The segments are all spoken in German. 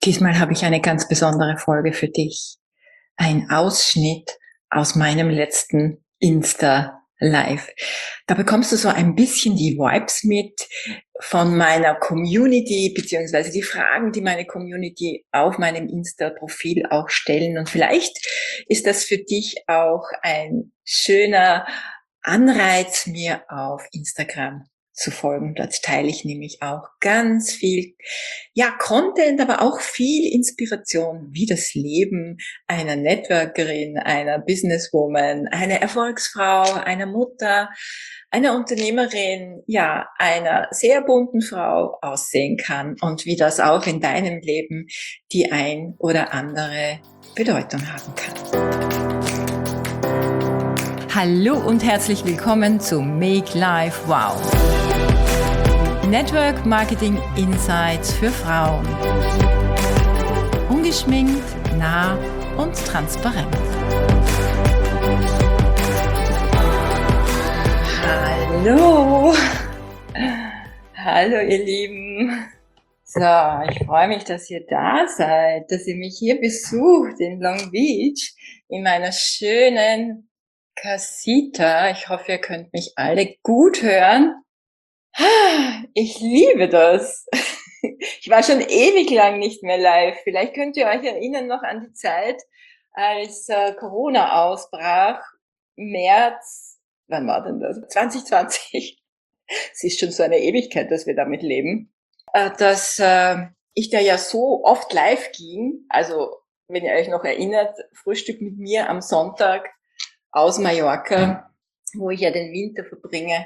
Diesmal habe ich eine ganz besondere Folge für dich. Ein Ausschnitt aus meinem letzten Insta-Live. Da bekommst du so ein bisschen die Vibes mit von meiner Community, beziehungsweise die Fragen, die meine Community auf meinem Insta-Profil auch stellen. Und vielleicht ist das für dich auch ein schöner Anreiz, mir auf Instagram zu folgen. Dort teile ich nämlich auch ganz viel, ja, Content, aber auch viel Inspiration, wie das Leben einer Networkerin, einer Businesswoman, einer Erfolgsfrau, einer Mutter, einer Unternehmerin, ja, einer sehr bunten Frau aussehen kann und wie das auch in deinem Leben die ein oder andere Bedeutung haben kann. Hallo und herzlich willkommen zu Make Life Wow. Network Marketing Insights für Frauen. Ungeschminkt, nah und transparent. Hallo. Hallo ihr Lieben. So, ich freue mich, dass ihr da seid, dass ihr mich hier besucht in Long Beach, in meiner schönen Casita. Ich hoffe, ihr könnt mich alle gut hören. Ich liebe das. Ich war schon ewig lang nicht mehr live. Vielleicht könnt ihr euch erinnern noch an die Zeit, als Corona ausbrach. März, wann war denn das? 2020. Es ist schon so eine Ewigkeit, dass wir damit leben. Dass ich da ja so oft live ging. Also, wenn ihr euch noch erinnert, Frühstück mit mir am Sonntag aus Mallorca, wo ich ja den Winter verbringe,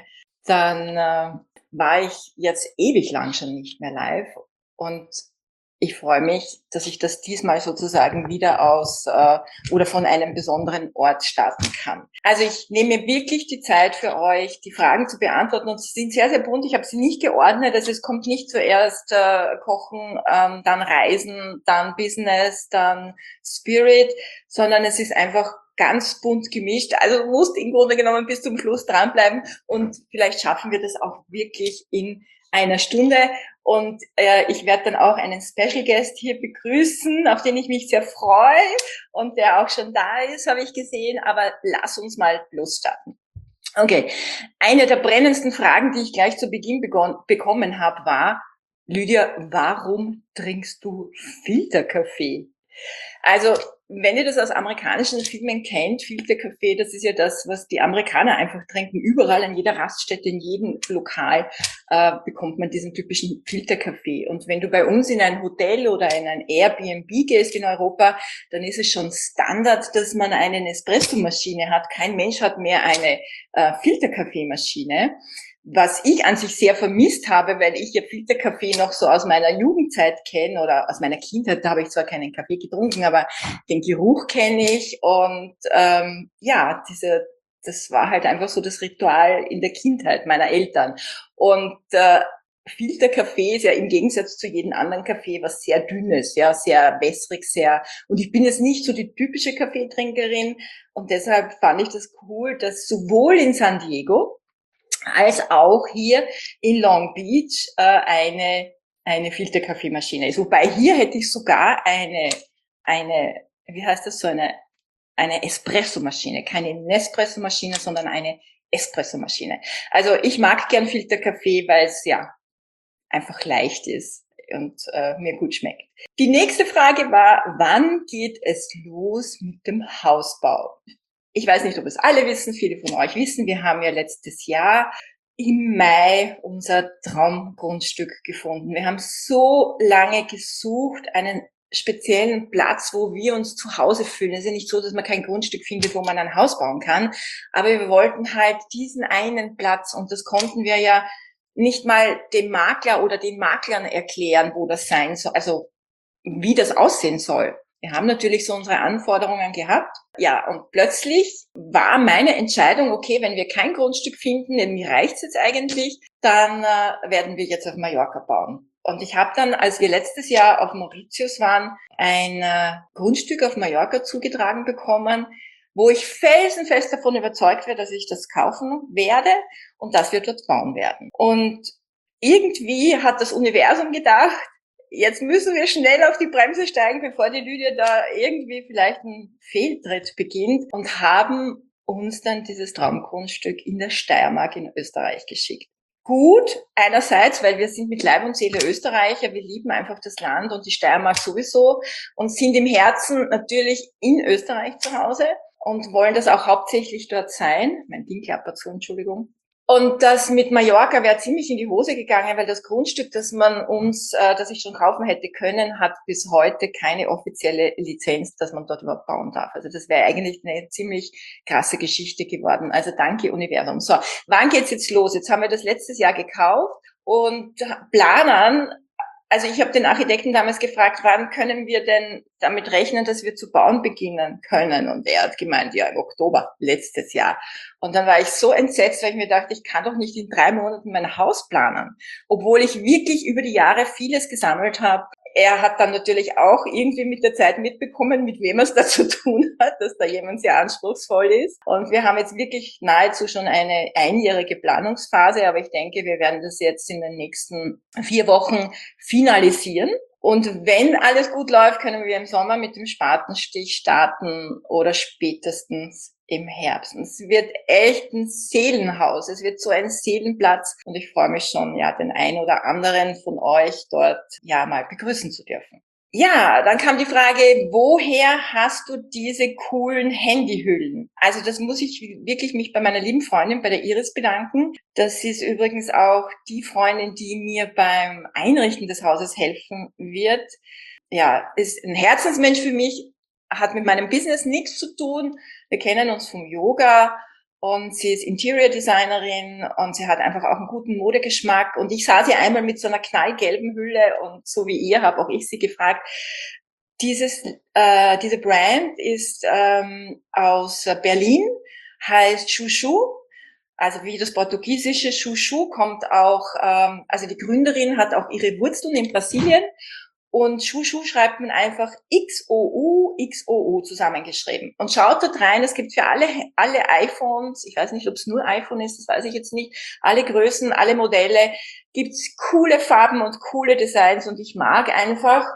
dann war ich jetzt ewig lang schon nicht mehr live und ich freue mich, dass ich das diesmal sozusagen wieder oder von einem besonderen Ort starten kann. Also ich nehme mir wirklich die Zeit für euch, die Fragen zu beantworten und sie sind sehr, sehr bunt. Ich habe sie nicht geordnet, also es kommt nicht zuerst Kochen, dann Reisen, dann Business, dann Spirit, sondern es ist einfach ganz bunt gemischt. Also du musst im Grunde genommen bis zum Schluss dranbleiben und vielleicht schaffen wir das auch wirklich in einer Stunde. Und ich werde dann auch einen Special Guest hier begrüßen, auf den ich mich sehr freue und der auch schon da ist, habe ich gesehen. Aber lass uns mal losstarten. Okay, eine der brennendsten Fragen, die ich gleich zu Beginn bekommen habe, war: Lydia, warum trinkst du Filterkaffee? Also, wenn ihr das aus amerikanischen Filmen kennt, Filterkaffee, das ist ja das, was die Amerikaner einfach trinken. Überall, an jeder Raststätte, in jedem Lokal bekommt man diesen typischen Filterkaffee. Und wenn du bei uns in ein Hotel oder in ein Airbnb gehst in Europa, dann ist es schon Standard, dass man eine Nespresso-Maschine hat. Kein Mensch hat mehr eine Filterkaffeemaschine. Was ich an sich sehr vermisst habe, weil ich ja Filterkaffee noch so aus meiner Jugendzeit kenne oder aus meiner Kindheit, da habe ich zwar keinen Kaffee getrunken, aber den Geruch kenne ich und ja, das war halt einfach so das Ritual in der Kindheit meiner Eltern. Und Filterkaffee ist ja im Gegensatz zu jedem anderen Kaffee was sehr Dünnes, ja, sehr wässrig, und ich bin jetzt nicht so die typische Kaffeetrinkerin und deshalb fand ich das cool, dass sowohl in San Diego als auch hier in Long Beach eine Filterkaffeemaschine ist. Wobei hier hätte ich sogar eine, wie heißt das, so eine Espressomaschine. Keine Nespresso-Maschine, sondern eine Espressomaschine. Also ich mag gern Filterkaffee, weil es ja einfach leicht ist und mir gut schmeckt. Die nächste Frage war: Wann geht es los mit dem Hausbau? Ich weiß nicht, ob es alle wissen, viele von euch wissen, wir haben ja letztes Jahr im Mai unser Traumgrundstück gefunden. Wir haben so lange gesucht, einen speziellen Platz, wo wir uns zu Hause fühlen. Es ist ja nicht so, dass man kein Grundstück findet, wo man ein Haus bauen kann, aber wir wollten halt diesen einen Platz und das konnten wir ja nicht mal dem Makler oder den Maklern erklären, wo das sein soll, also wie das aussehen soll. Wir haben natürlich so unsere Anforderungen gehabt. Ja, und plötzlich war meine Entscheidung, okay, wenn wir kein Grundstück finden, mir reicht's jetzt eigentlich, dann werden wir jetzt auf Mallorca bauen. Und ich habe dann, als wir letztes Jahr auf Mauritius waren, ein Grundstück auf Mallorca zugetragen bekommen, wo ich felsenfest davon überzeugt werde, dass ich das kaufen werde und dass wir dort bauen werden. Und irgendwie hat das Universum gedacht, jetzt müssen wir schnell auf die Bremse steigen, bevor die Lydia da irgendwie vielleicht einen Fehltritt beginnt und haben uns dann dieses Traumgrundstück in der Steiermark in Österreich geschickt. Gut, einerseits, weil wir sind mit Leib und Seele Österreicher, wir lieben einfach das Land und die Steiermark sowieso und sind im Herzen natürlich in Österreich zu Hause und wollen das auch hauptsächlich dort sein. Mein Ding klappert so, Entschuldigung. Und das mit Mallorca wäre ziemlich in die Hose gegangen, weil das Grundstück, das ich schon kaufen hätte können, hat bis heute keine offizielle Lizenz, dass man dort überhaupt bauen darf. Also das wäre eigentlich eine ziemlich krasse Geschichte geworden. Also danke Universum. So, wann geht's jetzt los? Jetzt haben wir das letztes Jahr gekauft und planen. Also ich habe den Architekten damals gefragt, wann können wir denn damit rechnen, dass wir zu bauen beginnen können? Und er hat gemeint, ja, im Oktober letztes Jahr. Und dann war ich so entsetzt, weil ich mir dachte, ich kann doch nicht in 3 Monaten mein Haus planen, obwohl ich wirklich über die Jahre vieles gesammelt habe. Er hat dann natürlich auch irgendwie mit der Zeit mitbekommen, mit wem es da zu tun hat, dass da jemand sehr anspruchsvoll ist. Und wir haben jetzt wirklich nahezu schon eine einjährige Planungsphase, aber ich denke, wir werden das jetzt in den nächsten 4 Wochen finalisieren. Und wenn alles gut läuft, können wir im Sommer mit dem Spatenstich starten oder spätestens im Herbst. Und es wird echt ein Seelenhaus. Es wird so ein Seelenplatz. Und ich freue mich schon, ja, den einen oder anderen von euch dort, ja, mal begrüßen zu dürfen. Ja, dann kam die Frage, woher hast du diese coolen Handyhüllen? Also das muss ich wirklich mich bei meiner lieben Freundin, bei der Iris bedanken. Das ist übrigens auch die Freundin, die mir beim Einrichten des Hauses helfen wird. Ja, ist ein Herzensmensch für mich, hat mit meinem Business nichts zu tun. Wir kennen uns vom Yoga und sie ist Interior Designerin und sie hat einfach auch einen guten Modegeschmack. Und ich sah sie einmal mit so einer knallgelben Hülle und so wie ihr habe auch ich sie gefragt. Diese Brand ist aus Berlin, heißt Chouchou. Also wie das portugiesische Chouchou kommt auch, also die Gründerin hat auch ihre Wurzeln in Brasilien. Und Chouchou schreibt man einfach XOU zusammengeschrieben. Und schaut dort rein, es gibt für alle iPhones, ich weiß nicht, ob es nur iPhone ist, das weiß ich jetzt nicht, alle Größen, alle Modelle, gibt's coole Farben und coole Designs und ich mag einfach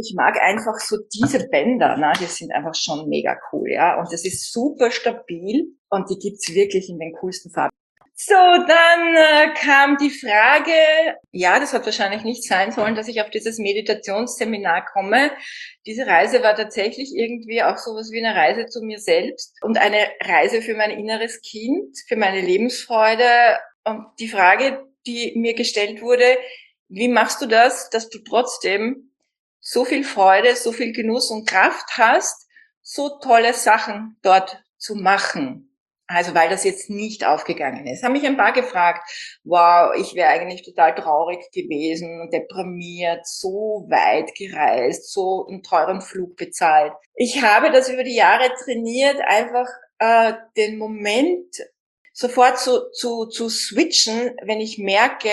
so diese Bänder, ne, die sind einfach schon mega cool, ja. Und das ist super stabil und die gibt's wirklich in den coolsten Farben. So, dann kam die Frage, ja, das hat wahrscheinlich nicht sein sollen, dass ich auf dieses Meditationsseminar komme. Diese Reise war tatsächlich irgendwie auch sowas wie eine Reise zu mir selbst und eine Reise für mein inneres Kind, für meine Lebensfreude. Und die Frage, die mir gestellt wurde, wie machst du das, dass du trotzdem so viel Freude, so viel Genuss und Kraft hast, so tolle Sachen dort zu machen? Also weil das jetzt nicht aufgegangen ist. Haben mich ein paar gefragt, wow, ich wäre eigentlich total traurig gewesen, deprimiert, so weit gereist, so einen teuren Flug bezahlt. Ich habe das über die Jahre trainiert, einfach den Moment sofort zu switchen, wenn ich merke,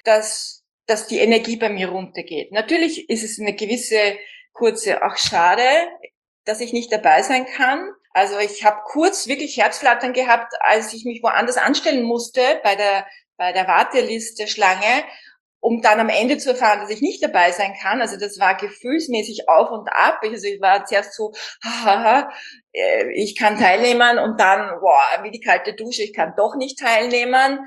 dass die Energie bei mir runtergeht. Natürlich ist es eine gewisse kurze, ach schade, dass ich nicht dabei sein kann. Also ich habe kurz wirklich Herzflattern gehabt, als ich mich woanders anstellen musste bei der Warteliste Schlange, um dann am Ende zu erfahren, dass ich nicht dabei sein kann. Also das war gefühlsmäßig auf und ab. Also ich war zuerst so, haha, ich kann teilnehmen und dann, boah, wie die kalte Dusche, ich kann doch nicht teilnehmen.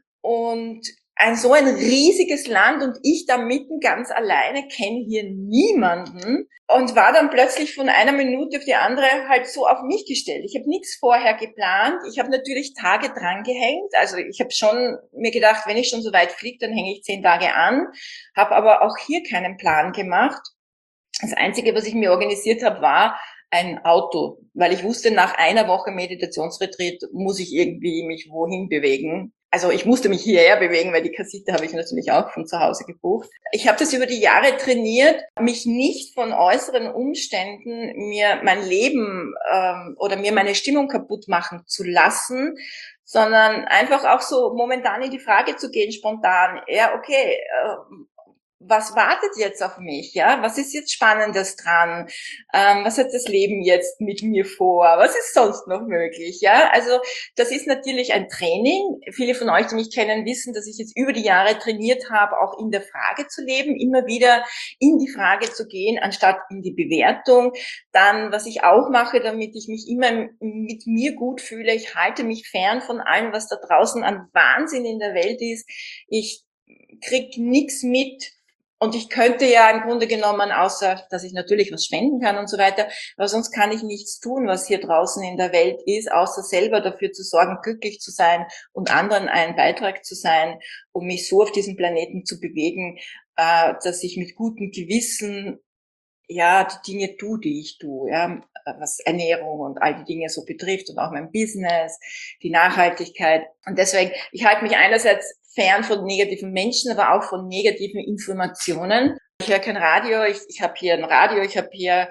Und so ein riesiges Land und ich da mitten ganz alleine, kenne hier niemanden und war dann plötzlich von einer Minute auf die andere halt so auf mich gestellt. Ich habe nichts vorher geplant. Ich habe natürlich Tage dran gehängt. Also ich habe schon mir gedacht, wenn ich schon so weit fliege, dann hänge ich 10 Tage an. Habe aber auch hier keinen Plan gemacht. Das Einzige, was ich mir organisiert habe, war ein Auto, weil ich wusste, nach einer Woche Meditationsretreat muss ich irgendwie mich wohin bewegen. Also ich musste mich hierher bewegen, weil die Kassette habe ich natürlich auch von zu Hause gebucht. Ich habe das über die Jahre trainiert, mich nicht von äußeren Umständen mir mein Leben oder mir meine Stimmung kaputt machen zu lassen, sondern einfach auch so momentan in die Frage zu gehen, spontan, ja okay, was wartet jetzt auf mich, ja? Was ist jetzt Spannendes dran? Was hat das Leben jetzt mit mir vor? Was ist sonst noch möglich, ja? Also, das ist natürlich ein Training. Viele von euch, die mich kennen, wissen, dass ich jetzt über die Jahre trainiert habe, auch in der Frage zu leben, immer wieder in die Frage zu gehen, anstatt in die Bewertung. Dann, was ich auch mache, damit ich mich immer mit mir gut fühle, ich halte mich fern von allem, was da draußen an Wahnsinn in der Welt ist. Ich krieg nichts mit, und ich könnte ja im Grunde genommen, außer dass ich natürlich was spenden kann und so weiter, aber sonst kann ich nichts tun, was hier draußen in der Welt ist, außer selber dafür zu sorgen, glücklich zu sein und anderen einen Beitrag zu sein, um mich so auf diesem Planeten zu bewegen, dass ich mit gutem Gewissen ja die Dinge tue, die ich tue, ja, was Ernährung und all die Dinge so betrifft und auch mein Business, die Nachhaltigkeit. Und deswegen, ich halte mich einerseits fern von negativen Menschen, aber auch von negativen Informationen. Ich höre kein Radio, ich habe hier ein Radio, ich habe hier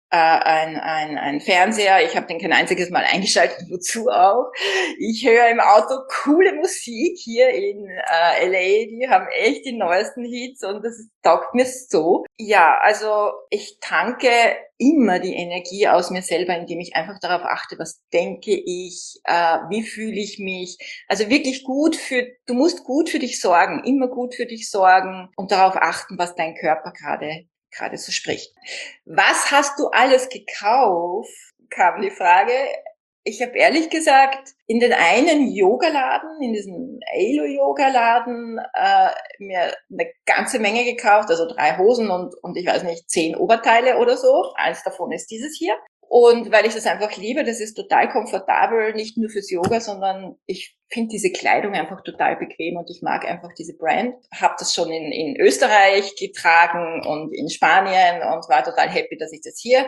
ein Fernseher, ich habe den kein einziges Mal eingeschaltet, wozu auch. Ich höre im Auto coole Musik hier in LA, die haben echt die neuesten Hits und das taugt mir so. Ja, also ich tanke immer die Energie aus mir selber, indem ich einfach darauf achte, was denke ich, wie fühle ich mich. Also wirklich du musst gut für dich sorgen, immer gut für dich sorgen und darauf achten, was dein Körper gerade so spricht. Was hast du alles gekauft? Kam die Frage. Ich habe ehrlich gesagt in den einen Yogaladen, in diesem Alo-Yoga-Laden, mir eine ganze Menge gekauft, also 3 Hosen und ich weiß nicht, 10 Oberteile oder so. Eins davon ist dieses hier. Und weil ich das einfach liebe, das ist total komfortabel, nicht nur fürs Yoga, sondern ich finde diese Kleidung einfach total bequem und ich mag einfach diese Brand. Habe das schon in Österreich getragen und in Spanien und war total happy, dass ich das hier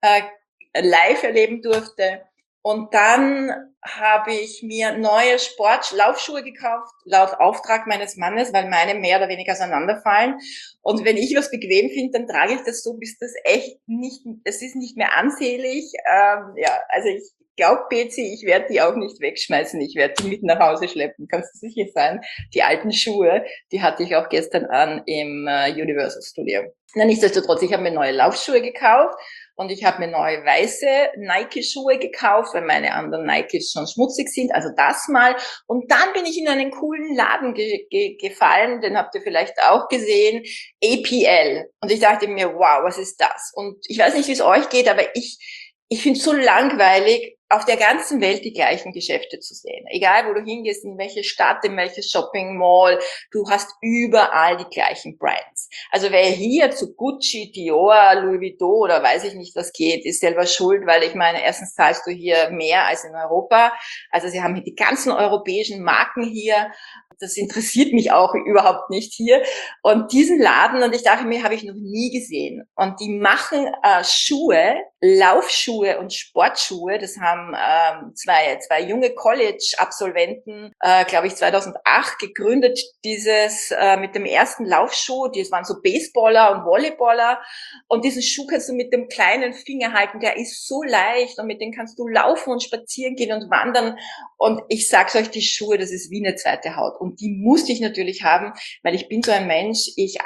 live erleben durfte. Und dann habe ich mir neue Sportlaufschuhe gekauft, laut Auftrag meines Mannes, weil meine mehr oder weniger auseinanderfallen. Und wenn ich was bequem finde, dann trage ich das so, bis das echt nicht, es ist nicht mehr ansehlich. Ja, also ich glaube, Betsy, ich werde die auch nicht wegschmeißen. Ich werde die mit nach Hause schleppen. Kannst du sicher sein? Die alten Schuhe, die hatte ich auch gestern an im Universal Studio. Na, nichtsdestotrotz, ich habe mir neue Laufschuhe gekauft. Und ich habe mir neue weiße Nike-Schuhe gekauft, weil meine anderen Nikes schon schmutzig sind. Also das mal. Und dann bin ich in einen coolen Laden gefallen, den habt ihr vielleicht auch gesehen, APL. Und ich dachte mir, wow, was ist das? Und ich weiß nicht, wie es euch geht, aber ich finde es so langweilig, auf der ganzen Welt die gleichen Geschäfte zu sehen. Egal, wo du hingehst, in welche Stadt, in welche Shopping Mall, du hast überall die gleichen Brands. Also wer hier zu Gucci, Dior, Louis Vuitton oder weiß ich nicht was geht, ist selber schuld, weil ich meine, erstens zahlst du hier mehr als in Europa. Also sie haben hier die ganzen europäischen Marken hier. Das interessiert mich auch überhaupt nicht hier. Und diesen Laden, und ich dachte mir, habe ich noch nie gesehen. Und die machen Schuhe, Laufschuhe und Sportschuhe. Das haben zwei junge College-Absolventen, glaube ich, 2008 gegründet, dieses mit dem ersten Laufschuh. Das waren so Baseballer und Volleyballer. Und diesen Schuh kannst du mit dem kleinen Finger halten. Der ist so leicht und mit dem kannst du laufen und spazieren gehen und wandern. Und ich sag's euch, die Schuhe, das ist wie eine zweite Haut. Und die musste ich natürlich haben, weil ich bin so ein Mensch, ich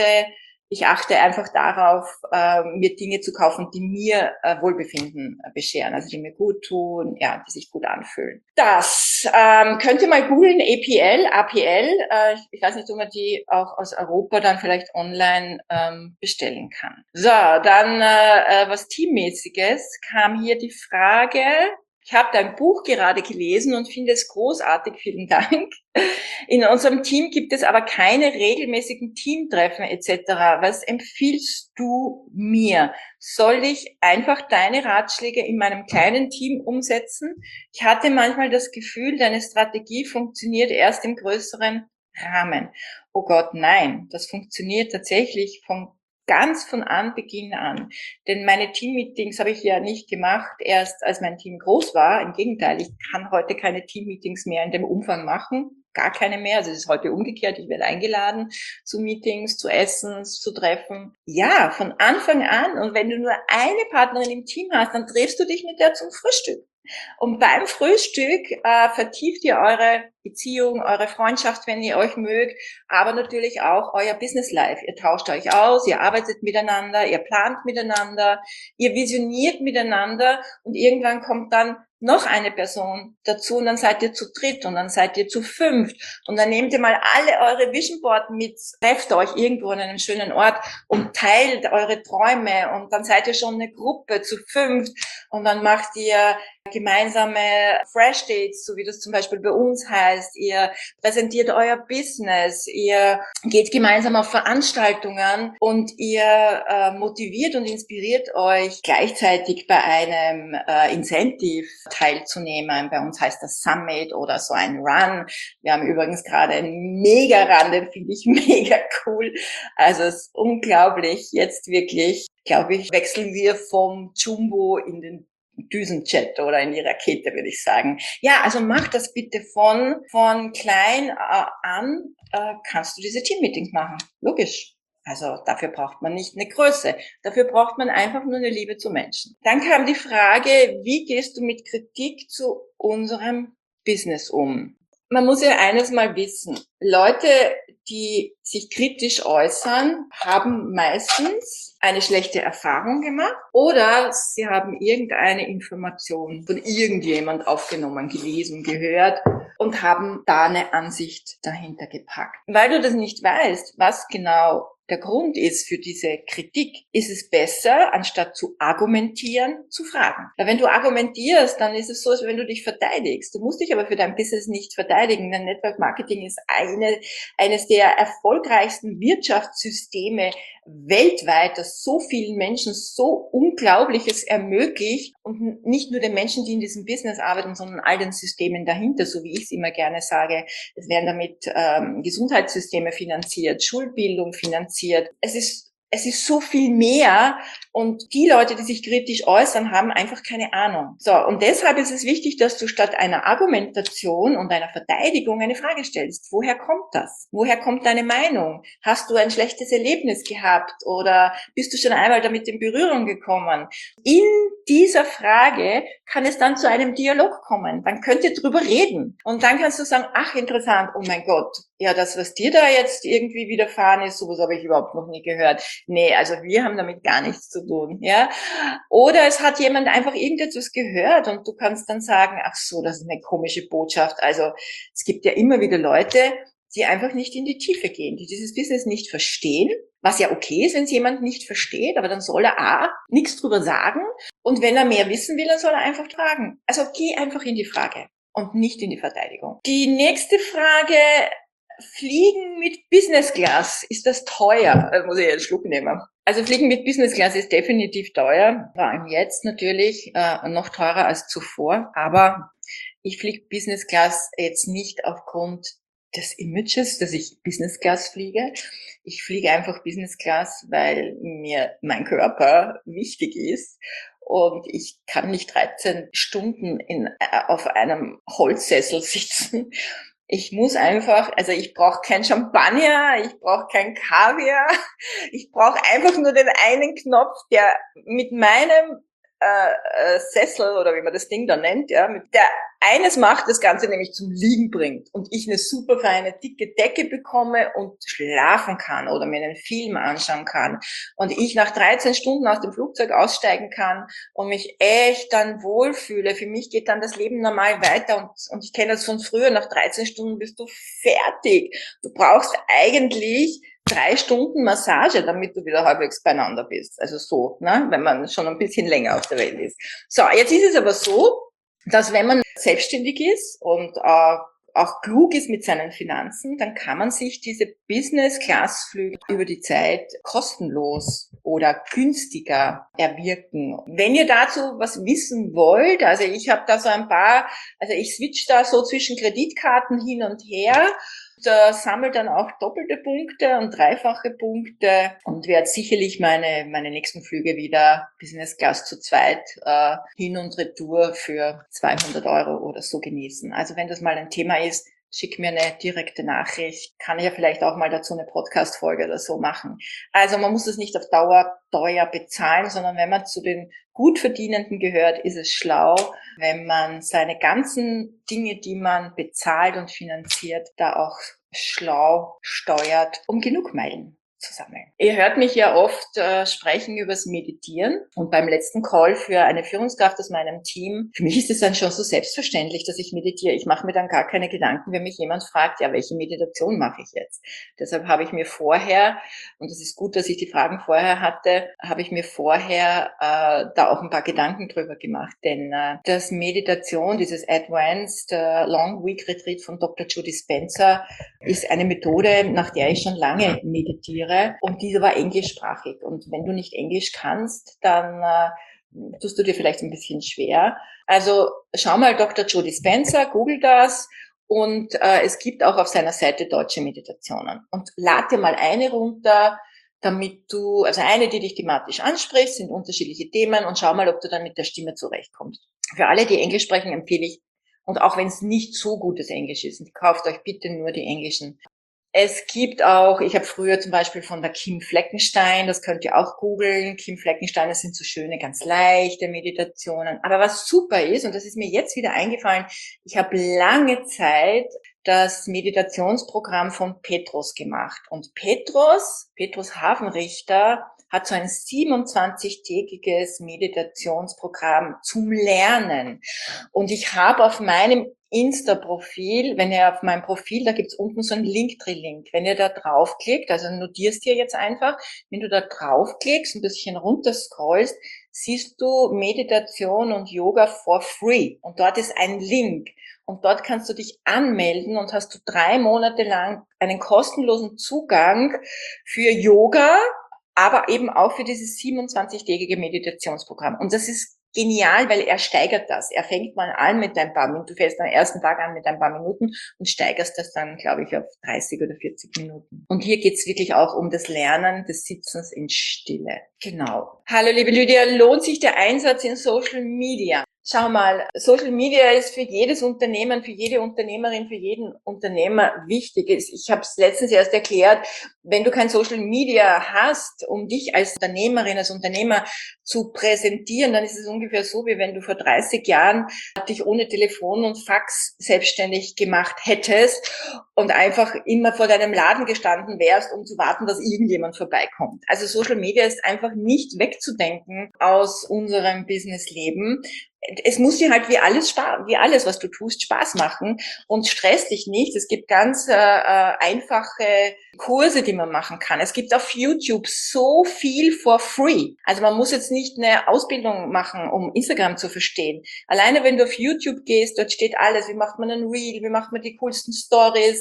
achte einfach darauf, mir Dinge zu kaufen, die mir Wohlbefinden bescheren, also die mir gut tun, ja, die sich gut anfühlen. Das könnt ihr mal googeln, APL. Ich weiß nicht, ob man die auch aus Europa dann vielleicht online bestellen kann. So, dann was Teammäßiges kam hier die Frage. Ich habe dein Buch gerade gelesen und finde es großartig. Vielen Dank. In unserem Team gibt es aber keine regelmäßigen Teamtreffen etc. Was empfiehlst du mir? Soll ich einfach deine Ratschläge in meinem kleinen Team umsetzen? Ich hatte manchmal das Gefühl, deine Strategie funktioniert erst im größeren Rahmen. Oh Gott, nein, das funktioniert tatsächlich ganz von Anbeginn an. Denn meine Teammeetings habe ich ja nicht gemacht, erst als mein Team groß war. Im Gegenteil, ich kann heute keine Teammeetings mehr in dem Umfang machen. Gar keine mehr. Also es ist heute umgekehrt. Ich werde eingeladen zu Meetings, zu Essen, zu Treffen. Ja, von Anfang an. Und wenn du nur eine Partnerin im Team hast, dann triffst du dich mit der zum Frühstück. Und beim Frühstück vertieft ihr eure Beziehung, eure Freundschaft, wenn ihr euch mögt, aber natürlich auch euer Business Life. Ihr tauscht euch aus, ihr arbeitet miteinander, ihr plant miteinander, ihr visioniert miteinander und irgendwann kommt dann noch eine Person dazu und dann seid ihr zu dritt und dann seid ihr zu fünft und dann nehmt ihr mal alle eure Vision Board mit, trefft euch irgendwo an einem schönen Ort und teilt eure Träume und dann seid ihr schon eine Gruppe zu fünft und dann macht ihr gemeinsame Fresh Dates, so wie das zum Beispiel bei uns heißt. Ihr präsentiert euer Business, ihr geht gemeinsam auf Veranstaltungen und ihr motiviert und inspiriert euch gleichzeitig bei einem Incentive teilzunehmen. Bei uns heißt das Summit oder so ein Run. Wir haben übrigens gerade einen Mega-Run, den finde ich mega cool. Also es ist unglaublich. Jetzt wirklich, glaube ich, wechseln wir vom Jumbo in den Düsenjet oder in die Rakete, würde ich sagen. Ja, also mach das bitte von klein an, kannst du diese Teammeetings machen. Logisch. Also dafür braucht man nicht eine Größe. Dafür braucht man einfach nur eine Liebe zu Menschen. Dann kam die Frage, wie gehst du mit Kritik zu unserem Business um? Man muss ja eines mal wissen. Leute, die sich kritisch äußern, haben meistens eine schlechte Erfahrung gemacht oder sie haben irgendeine Information von irgendjemand aufgenommen, gelesen, gehört und haben da eine Ansicht dahinter gepackt. Weil du das nicht weißt, was genau der Grund ist für diese Kritik, ist es besser, anstatt zu argumentieren, zu fragen. Weil wenn du argumentierst, dann ist es so, als wenn du dich verteidigst. Du musst dich aber für dein Business nicht verteidigen, denn Network Marketing ist eines der erfolgreichsten Wirtschaftssysteme weltweit, das so vielen Menschen so Unglaubliches ermöglicht und nicht nur den Menschen, die in diesem Business arbeiten, sondern all den Systemen dahinter, so wie ich es immer gerne sage. Es werden damit Gesundheitssysteme finanziert, Schulbildung finanziert. Es ist so viel mehr und die Leute, die sich kritisch äußern, haben einfach keine Ahnung. So, und deshalb ist es wichtig, dass du statt einer Argumentation und einer Verteidigung eine Frage stellst. Woher kommt das? Woher kommt deine Meinung? Hast du ein schlechtes Erlebnis gehabt oder bist du schon einmal damit in Berührung gekommen? In dieser Frage kann es dann zu einem Dialog kommen. Dann könnt ihr drüber reden. Und dann kannst du sagen, ach, interessant, oh mein Gott, ja, das, was dir da jetzt irgendwie widerfahren ist, sowas habe ich überhaupt noch nie gehört. Nee, also wir haben damit gar nichts zu tun, ja. Oder es hat jemand einfach irgendetwas gehört und du kannst dann sagen, ach so, das ist eine komische Botschaft. Also es gibt ja immer wieder Leute, die einfach nicht in die Tiefe gehen, die dieses Business nicht verstehen, was ja okay ist, wenn es jemand nicht versteht, aber dann soll er nichts drüber sagen und wenn er mehr wissen will, dann soll er einfach fragen. Also geh einfach in die Frage und nicht in die Verteidigung. Die nächste Frage: Fliegen mit Business Class, ist das teuer? Da muss ich einen Schluck nehmen. Also Fliegen mit Business Class ist definitiv teuer, vor allem jetzt natürlich noch teurer als zuvor. Aber ich fliege Business Class jetzt nicht aufgrund des Images, dass ich Business Class fliege. Ich fliege einfach Business Class, weil mir mein Körper wichtig ist. Und ich kann nicht 13 Stunden auf einem Holzsessel sitzen. Ich muss einfach, also ich brauche kein Champagner, ich brauche kein Kaviar, ich brauche einfach nur den einen Knopf, der mit meinem Sessel oder wie man das Ding da nennt, ja, mit der eines macht, das Ganze nämlich zum Liegen bringt und ich eine super feine, dicke Decke bekomme und schlafen kann oder mir einen Film anschauen kann und ich nach 13 Stunden aus dem Flugzeug aussteigen kann und mich echt dann wohlfühle. Für mich geht dann das Leben normal weiter und ich kenne das von früher, nach 13 Stunden bist du fertig. Du brauchst eigentlich 3 Stunden Massage, damit du wieder halbwegs beieinander bist. Also so, ne, wenn man schon ein bisschen länger auf der Welt ist. So, jetzt ist es aber so, dass wenn man selbstständig ist und auch klug ist mit seinen Finanzen, dann kann man sich diese Business-Class-Flüge über die Zeit kostenlos oder günstiger erwirken. Wenn ihr dazu was wissen wollt, also ich habe da so ein paar, also ich switch da so zwischen Kreditkarten hin und her, sammelt dann auch doppelte Punkte und dreifache Punkte und werde sicherlich meine nächsten Flüge wieder Business Class zu zweit hin und retour für 200 € oder so genießen. Also wenn das mal ein Thema ist, schick mir eine direkte Nachricht. Kann ich ja vielleicht auch mal dazu eine Podcast-Folge oder so machen. Also man muss es nicht auf Dauer teuer bezahlen, sondern wenn man zu den Gutverdienenden gehört, ist es schlau, wenn man seine ganzen Dinge, die man bezahlt und finanziert, da auch schlau steuert, um genug Meilen zu sammeln. Ihr hört mich ja oft sprechen übers Meditieren und beim letzten Call für eine Führungskraft aus meinem Team, für mich ist es dann schon so selbstverständlich, dass ich meditiere. Ich mache mir dann gar keine Gedanken, wenn mich jemand fragt, ja, welche Meditation mache ich jetzt? Deshalb habe ich mir vorher, und es ist gut, dass ich die Fragen vorher hatte, habe ich mir vorher da auch ein paar Gedanken drüber gemacht, denn das Meditation, dieses Advanced Long Week Retreat von Dr. Judy Spencer ist eine Methode, nach der ich schon lange meditiere. Und diese war englischsprachig. Und wenn du nicht Englisch kannst, dann tust du dir vielleicht ein bisschen schwer. Also schau mal Dr. Judy Spencer, google das. Und es gibt auch auf seiner Seite deutsche Meditationen. Und lad dir mal eine runter, damit du, also eine, die dich thematisch anspricht, sind unterschiedliche Themen und schau mal, ob du dann mit der Stimme zurechtkommst. Für alle, die Englisch sprechen, empfehle ich, und auch wenn es nicht so gutes Englisch ist, kauft euch bitte nur die englischen. Es gibt auch, ich habe früher zum Beispiel von der Kim Fleckenstein, das könnt ihr auch googeln, Kim Fleckenstein, das sind so schöne, ganz leichte Meditationen. Aber was super ist, und das ist mir jetzt wieder eingefallen, ich habe lange Zeit das Meditationsprogramm von Petros gemacht. Und Petros Hafenrichter, hat so ein 27-tägiges Meditationsprogramm zum Lernen. Und ich habe auf meinem Insta-Profil, wenn ihr auf meinem Profil, da gibt's unten so einen Linktree-Link. Wenn ihr da draufklickt, also notierst dir jetzt einfach, wenn du da draufklickst, ein bisschen runterscrollst, siehst du Meditation und Yoga for free. Und dort ist ein Link. Und dort kannst du dich anmelden und hast du 3 Monate lang einen kostenlosen Zugang für Yoga, aber eben auch für dieses 27-tägige Meditationsprogramm. Und das ist genial, weil er steigert das. Er fängt mal an mit ein paar Minuten, du fährst am ersten Tag an mit ein paar Minuten und steigerst das dann, glaube ich, auf 30 oder 40 Minuten. Und hier geht's wirklich auch um das Lernen des Sitzens in Stille. Genau. Hallo, liebe Lydia, lohnt sich der Einsatz in Social Media? Schau mal, Social Media ist für jedes Unternehmen, für jede Unternehmerin, für jeden Unternehmer wichtig. Ich habe es letztens erst erklärt, wenn du kein Social Media hast, um dich als Unternehmerin, als Unternehmer zu präsentieren, dann ist es ungefähr so, wie wenn du vor 30 Jahren dich ohne Telefon und Fax selbstständig gemacht hättest und einfach immer vor deinem Laden gestanden wärst, um zu warten, dass irgendjemand vorbeikommt. Also Social Media ist einfach nicht wegzudenken aus unserem Businessleben. Es muss dir halt wie alles, was du tust, Spaß machen und stress dich nicht. Es gibt ganz einfache Kurse, die man machen kann. Es gibt auf YouTube so viel for free. Also man muss jetzt nicht eine Ausbildung machen, um Instagram zu verstehen. Alleine wenn du auf YouTube gehst, dort steht alles. Wie macht man ein Reel? Wie macht man die coolsten Stories?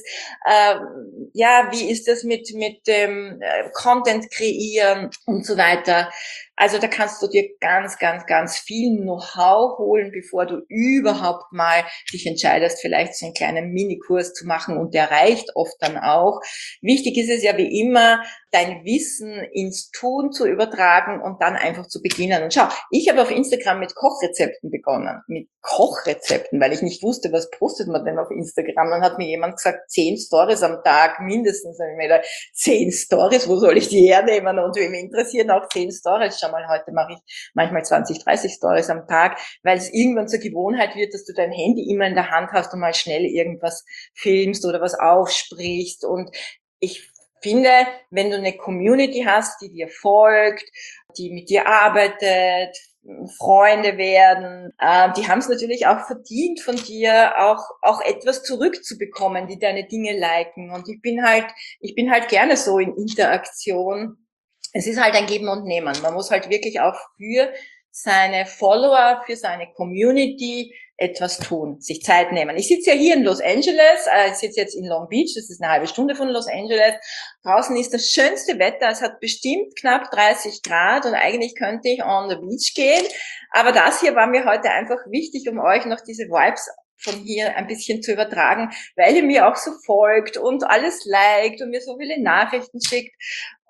Ja, wie ist das mit dem Content kreieren und so weiter? Also da kannst du dir ganz, ganz, ganz viel Know-how holen, bevor du überhaupt mal dich entscheidest, vielleicht so einen kleinen Minikurs zu machen, und der reicht oft dann auch. Wichtig ist es ja wie immer, dein Wissen ins Tun zu übertragen und dann einfach zu beginnen. Und schau, ich habe auf Instagram mit Kochrezepten begonnen. Mit Kochrezepten, weil ich nicht wusste, was postet man denn auf Instagram. Dann hat mir jemand gesagt, 10 Stories am Tag mindestens. Dann habe ich mir gedacht, 10 Stories, wo soll ich die hernehmen? Und mich interessieren auch 10 Stories. Schau mal, heute mache ich manchmal 20, 30 Stories am Tag, weil es irgendwann zur Gewohnheit wird, dass du dein Handy immer in der Hand hast und mal schnell irgendwas filmst oder was aufsprichst. Und ich finde, wenn du eine Community hast, die dir folgt, die mit dir arbeitet, Freunde werden, die haben es natürlich auch verdient, von dir auch etwas zurückzubekommen, die deine Dinge liken. Und ich bin halt gerne so in Interaktion. Es ist halt ein Geben und Nehmen. Man muss halt wirklich auch für seine Follower, für seine Community etwas tun, sich Zeit nehmen. Ich sitze ja hier in Los Angeles, ich sitze jetzt in Long Beach, das ist eine halbe Stunde von Los Angeles. Draußen ist das schönste Wetter, es hat bestimmt knapp 30 Grad und eigentlich könnte ich on the beach gehen. Aber das hier war mir heute einfach wichtig, um euch noch diese Vibes von hier ein bisschen zu übertragen, weil ihr mir auch so folgt und alles liked und mir so viele Nachrichten schickt.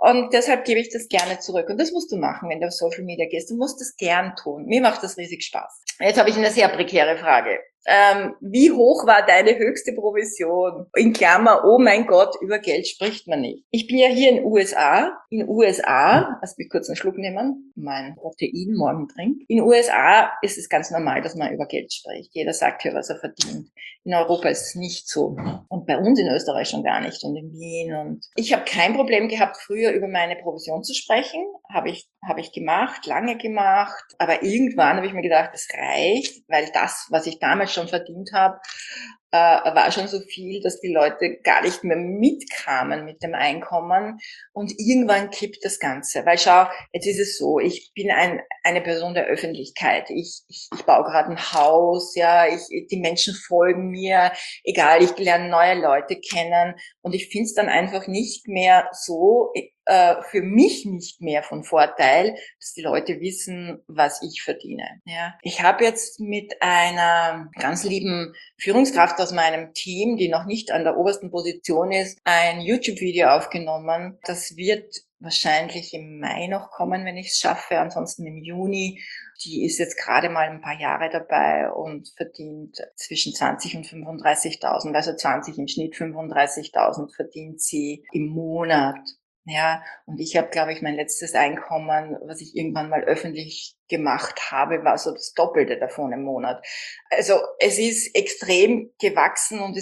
Und deshalb gebe ich das gerne zurück. Und das musst du machen, wenn du auf Social Media gehst. Du musst das gern tun. Mir macht das riesig Spaß. Jetzt habe ich eine sehr prekäre Frage. Wie hoch war deine höchste Provision? In Klammer, oh mein Gott, über Geld spricht man nicht. Ich bin ja hier in USA. In USA, lass mich kurz einen Schluck nehmen, mein Protein morgen trinkt. In USA ist es ganz normal, dass man über Geld spricht. Jeder sagt hier, was er verdient. In Europa ist es nicht so. Und bei uns in Österreich schon gar nicht und in Wien. Und ich habe kein Problem gehabt, früher über meine Provision zu sprechen. Habe ich gemacht, lange gemacht. Aber irgendwann habe ich mir gedacht, das reicht, weil das, was ich damals schon verdient habe, war schon so viel, dass die Leute gar nicht mehr mitkamen mit dem Einkommen. Und irgendwann kippt das Ganze. Weil schau, jetzt ist es so, ich bin eine Person der Öffentlichkeit. Ich baue gerade ein Haus, ja, die Menschen folgen mir, egal, ich lerne neue Leute kennen. Und ich finde es dann einfach nicht mehr so, für mich nicht mehr von Vorteil, dass die Leute wissen, was ich verdiene. Ja. Ich habe jetzt mit einer ganz lieben Führungskraft aus meinem Team, die noch nicht an der obersten Position ist, ein YouTube-Video aufgenommen. Das wird wahrscheinlich im Mai noch kommen, wenn ich es schaffe, ansonsten im Juni. Die ist jetzt gerade mal ein paar Jahre dabei und verdient zwischen 20 und 35.000, also 20 im Schnitt, 35.000 verdient sie im Monat. Ja, und ich habe, glaube ich, mein letztes Einkommen, was ich irgendwann mal öffentlich gemacht habe, war so das Doppelte davon im Monat. Also es ist extrem gewachsen und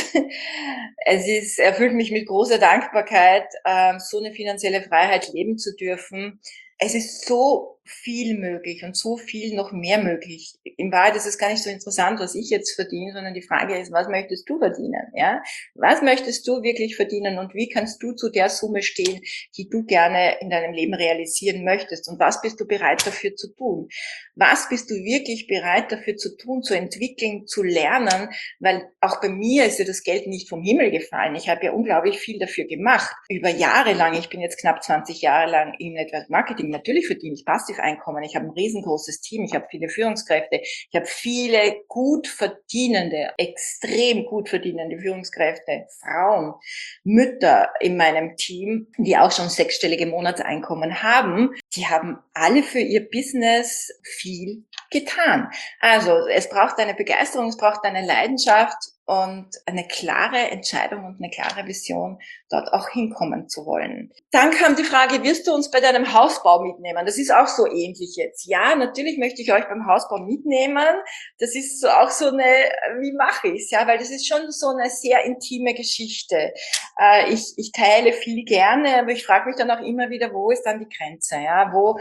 erfüllt mich mit großer Dankbarkeit, so eine finanzielle Freiheit leben zu dürfen. Es ist so viel möglich und so viel noch mehr möglich. In Wahrheit ist es gar nicht so interessant, was ich jetzt verdiene, sondern die Frage ist, was möchtest du verdienen? Ja? Was möchtest du wirklich verdienen und wie kannst du zu der Summe stehen, die du gerne in deinem Leben realisieren möchtest? Und was bist du bereit dafür zu tun? Was bist du wirklich bereit dafür zu tun, zu entwickeln, zu lernen? Weil auch bei mir ist ja das Geld nicht vom Himmel gefallen. Ich habe ja unglaublich viel dafür gemacht. Über Jahre lang, ich bin jetzt knapp 20 Jahre lang im Network Marketing. Natürlich verdiene ich Passiveinkommen. Ich habe ein riesengroßes Team. Ich habe viele Führungskräfte. Ich habe viele gut verdienende, extrem gut verdienende Führungskräfte, Frauen, Mütter in meinem Team, die auch schon sechsstellige Monatseinkommen haben. Die haben alle für ihr Business viel getan. Also es braucht eine Begeisterung, es braucht eine Leidenschaft und eine klare Entscheidung und eine klare Vision, dort auch hinkommen zu wollen. Dann kam die Frage, wirst du uns bei deinem Hausbau mitnehmen? Das ist auch so ähnlich jetzt. Ja, natürlich möchte ich euch beim Hausbau mitnehmen. Das ist so auch so eine, wie mache ich's? Ja, weil das ist schon so eine sehr intime Geschichte. Ich teile viel gerne, aber ich frage mich dann auch immer wieder, wo ist dann die Grenze? Ja, wo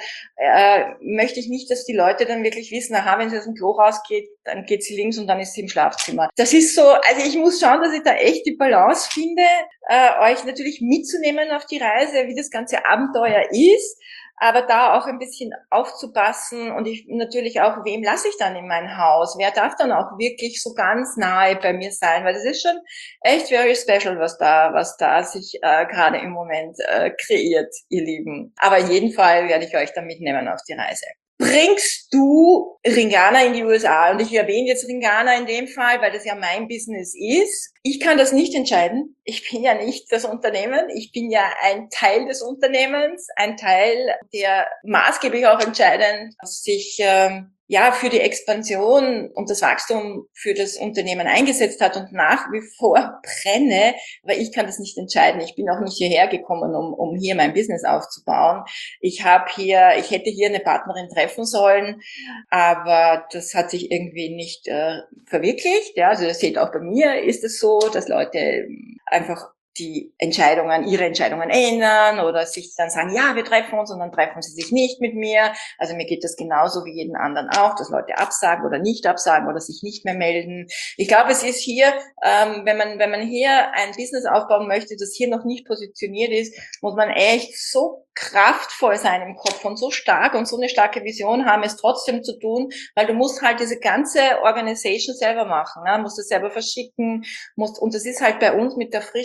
möchte ich nicht, dass die Leute dann wirklich wissen, aha, wenn sie aus dem Klo rausgeht, dann geht sie links und dann ist sie im Schlafzimmer. Das ist so, also ich muss schauen, dass ich da echt die Balance finde, euch natürlich mitzunehmen auf die Reise, wie das ganze Abenteuer ist, aber da auch ein bisschen aufzupassen und ich natürlich auch, wem lasse ich dann in mein Haus? Wer darf dann auch wirklich so ganz nahe bei mir sein? Weil das ist schon echt very special, was da sich gerade im Moment kreiert, ihr Lieben. Aber in jedem Fall werde ich euch da mitnehmen auf die Reise. Bringst du Ringana in die USA? Und ich erwähne jetzt Ringana in dem Fall, weil das ja mein Business ist. Ich kann das nicht entscheiden. Ich bin ja nicht das Unternehmen. Ich bin ja ein Teil des Unternehmens, ein Teil, der maßgeblich auch entscheidend sich für die Expansion und das Wachstum für das Unternehmen eingesetzt hat und nach wie vor brenne, weil ich kann das nicht entscheiden. Ich bin auch nicht hierher gekommen, um hier mein Business aufzubauen. Ich hätte hier eine Partnerin treffen sollen, aber das hat sich irgendwie nicht verwirklicht. Ja, also ihr seht, auch bei mir ist es so, dass Leute einfach ihre Entscheidungen ändern oder sich dann sagen, ja, wir treffen uns und dann treffen sie sich nicht mit mir. Also mir geht das genauso wie jeden anderen auch, dass Leute absagen oder nicht absagen oder sich nicht mehr melden. Ich glaube, es ist hier, wenn man hier ein Business aufbauen möchte, das hier noch nicht positioniert ist, muss man echt so kraftvoll sein im Kopf und so stark und so eine starke Vision haben, es trotzdem zu tun, weil du musst halt diese ganze Organisation selber machen, ne? Musst es selber verschicken, und das ist halt bei uns mit der Frische und so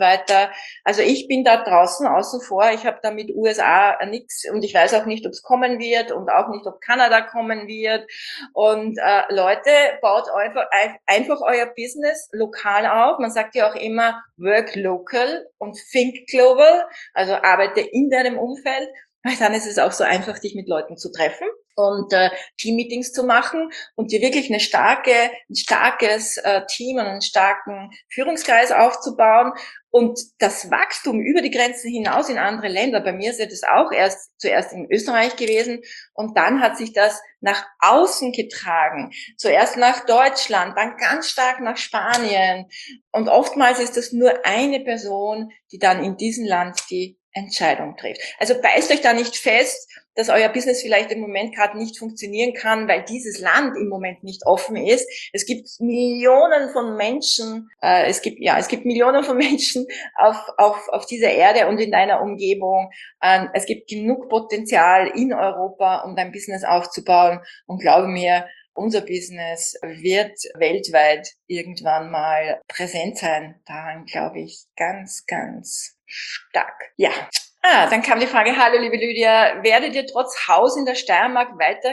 weiter. Also ich bin da draußen außen vor. Ich habe da mit USA nichts und ich weiß auch nicht, ob es kommen wird und auch nicht, ob Kanada kommen wird. Und Leute, baut einfach euer Business lokal auf. Man sagt ja auch immer work local und think global, also arbeite in deinem Umfeld. Weil dann ist es auch so einfach, dich mit Leuten zu treffen und Team-Meetings zu machen und dir wirklich ein starkes Team und einen starken Führungskreis aufzubauen und das Wachstum über die Grenzen hinaus in andere Länder. Bei mir ist ja das auch zuerst in Österreich gewesen und dann hat sich das nach außen getragen. Zuerst nach Deutschland, dann ganz stark nach Spanien und oftmals ist das nur eine Person, die dann in diesem Land die Entscheidung trifft. Also beißt euch da nicht fest, dass euer Business vielleicht im Moment gerade nicht funktionieren kann, weil dieses Land im Moment nicht offen ist. Es gibt Millionen von Menschen, es gibt Millionen von Menschen auf dieser Erde und in deiner Umgebung. Es gibt genug Potenzial in Europa, um dein Business aufzubauen. Und glaube mir, unser Business wird weltweit irgendwann mal präsent sein. Daran glaube ich ganz, ganz stark. Ja. Dann kam die Frage, hallo liebe Lydia, werdet ihr trotz Haus in der Steiermark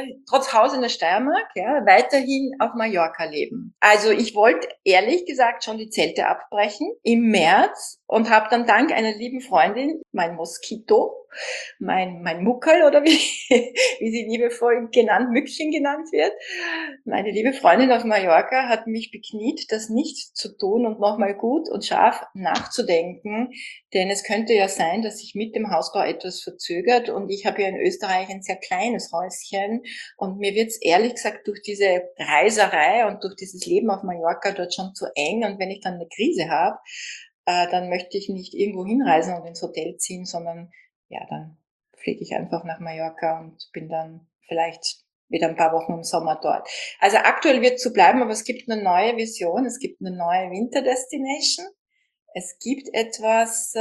weiterhin auf Mallorca leben? Also ich wollte ehrlich gesagt schon die Zelte abbrechen im März und habe dann dank einer lieben Freundin, mein Moskito, mein Muckerl oder wie sie liebevoll Mückchen genannt wird. Meine liebe Freundin auf Mallorca hat mich bekniet, das nicht zu tun und nochmal gut und scharf nachzudenken, denn es könnte ja sein, dass sich mit dem Hausbau etwas verzögert und ich habe ja in Österreich ein sehr kleines Häuschen und mir wird es ehrlich gesagt durch diese Reiserei und durch dieses Leben auf Mallorca dort schon zu eng und wenn ich dann eine Krise habe, dann möchte ich nicht irgendwo hinreisen und ins Hotel ziehen, sondern ja, dann fliege ich einfach nach Mallorca und bin dann vielleicht wieder ein paar Wochen im Sommer dort. Also aktuell wird es so bleiben, aber es gibt eine neue Vision, es gibt eine neue Winter-Destination. Es gibt etwas,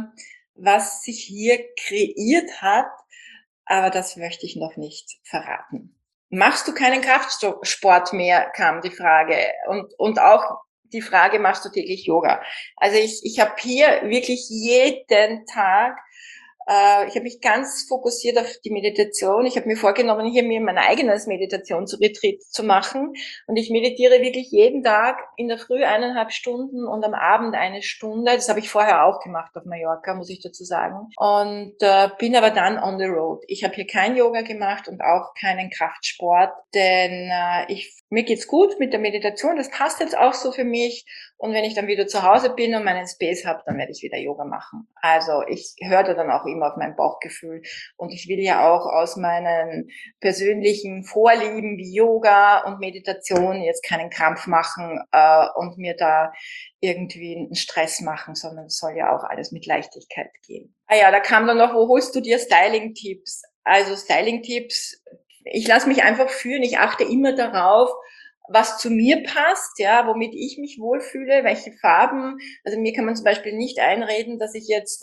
was sich hier kreiert hat, aber das möchte ich noch nicht verraten. Machst du keinen Kraftsport mehr, kam die Frage. Und auch die Frage, machst du täglich Yoga? Also ich habe hier wirklich jeden Tag ich habe mich ganz fokussiert auf die Meditation. Ich habe mir vorgenommen, hier mir mein eigenes Meditationsretreat zu machen. Und ich meditiere wirklich jeden Tag in der Früh 1,5 Stunden und am Abend 1 Stunde. Das habe ich vorher auch gemacht auf Mallorca, muss ich dazu sagen. Und bin aber dann on the road. Ich habe hier kein Yoga gemacht und auch keinen Kraftsport, denn mir geht's gut mit der Meditation. Das passt jetzt auch so für mich. Und wenn ich dann wieder zu Hause bin und meinen Space habe, dann werde ich wieder Yoga machen. Also ich höre da dann auch immer auf mein Bauchgefühl. Und ich will ja auch aus meinen persönlichen Vorlieben wie Yoga und Meditation jetzt keinen Krampf machen und mir da irgendwie einen Stress machen, sondern es soll ja auch alles mit Leichtigkeit gehen. Da kam dann noch, wo holst du dir Styling-Tipps? Also Styling-Tipps, ich lasse mich einfach führen. Ich achte immer darauf, was zu mir passt, ja, womit ich mich wohlfühle, welche Farben. Also mir kann man zum Beispiel nicht einreden, dass ich jetzt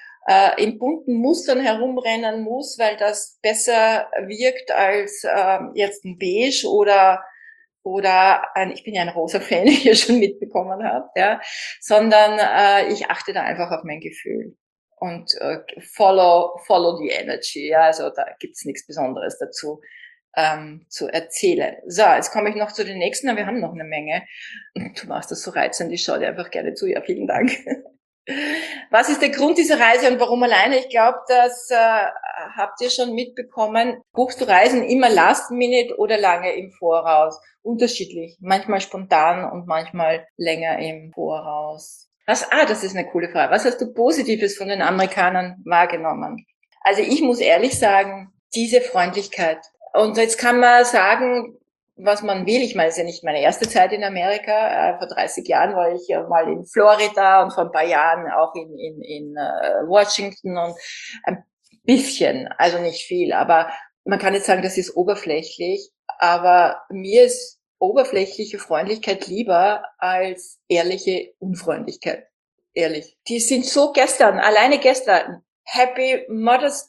in bunten Mustern herumrennen muss, weil das besser wirkt als jetzt ein Beige oder ich bin ja ein rosa Fan, wie ihr schon mitbekommen habt, ja, sondern ich achte da einfach auf mein Gefühl und follow the energy, ja, also da gibt's nichts Besonderes dazu zu erzählen. So, jetzt komme ich noch zu den nächsten, aber wir haben noch eine Menge. Du machst das so reizend, ich schaue dir einfach gerne zu. Ja, vielen Dank. Was ist der Grund dieser Reise und warum alleine? Ich glaube, das habt ihr schon mitbekommen. Buchst du Reisen immer last minute oder lange im Voraus? Unterschiedlich. Manchmal spontan und manchmal länger im Voraus. Das ist eine coole Frage. Was hast du Positives von den Amerikanern wahrgenommen? Also ich muss ehrlich sagen, diese Freundlichkeit. Und jetzt kann man sagen, was man will. Ich meine, es ist ja nicht meine erste Zeit in Amerika. Vor 30 Jahren war ich ja mal in Florida und vor ein paar Jahren auch in Washington und ein bisschen, also nicht viel. Aber man kann jetzt sagen, das ist oberflächlich. Aber mir ist oberflächliche Freundlichkeit lieber als ehrliche Unfreundlichkeit. Ehrlich. Die sind so alleine gestern, Happy Mother's Day.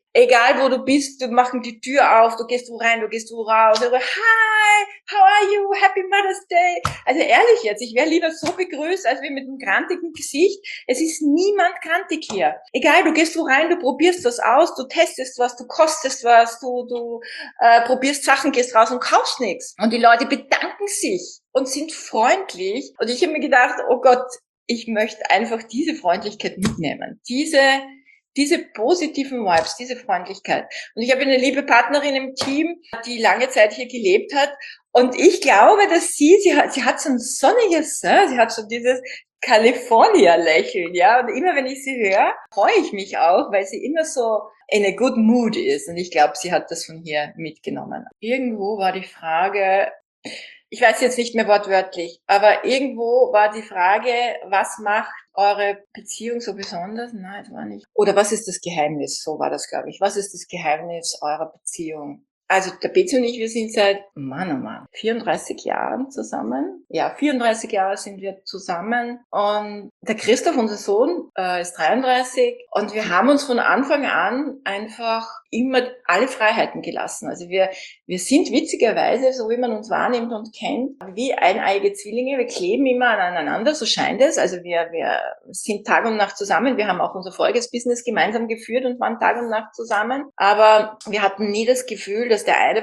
Egal wo du bist, du machen die Tür auf, du gehst wo rein, du gehst wo raus. Hi, how are you? Happy Mother's Day. Also ehrlich jetzt, ich wäre lieber so begrüßt, als wie mit einem grantigen Gesicht. Es ist niemand grantig hier. Egal, du gehst wo rein, du probierst was aus, du testest was, du kostest was, du probierst Sachen, gehst raus und kaufst nichts. Und die Leute bedanken sich und sind freundlich. Und ich habe mir gedacht, oh Gott, ich möchte einfach diese Freundlichkeit mitnehmen. Diese positiven Vibes, diese Freundlichkeit. Und ich habe eine liebe Partnerin im Team, die lange Zeit hier gelebt hat. Und ich glaube, dass sie hat so ein sonniges, sie hat so dieses California-Lächeln, ja. Und immer wenn ich sie höre, freue ich mich auch, weil sie immer so in a good mood ist. Und ich glaube, sie hat das von hier mitgenommen. Irgendwo war die Frage, ich weiß jetzt nicht mehr wortwörtlich, aber irgendwo war die Frage, was macht eure Beziehung so besonders? Nein, es war nicht. Oder was ist das Geheimnis? So war das, glaube ich. Was ist das Geheimnis eurer Beziehung? Also der Betsy und ich, wir sind seit, Mann, oh Mann, 34 Jahren zusammen. Ja, 34 Jahre sind wir zusammen. Und der Christoph, unser Sohn, ist 33. Und wir haben uns von Anfang an einfach immer alle Freiheiten gelassen. Also wir sind witzigerweise, so wie man uns wahrnimmt und kennt, wie eineiige Zwillinge. Wir kleben immer aneinander, so scheint es. Also wir sind Tag und Nacht zusammen. Wir haben auch unser voriges Business gemeinsam geführt und waren Tag und Nacht zusammen. Aber wir hatten nie das Gefühl, dass der eine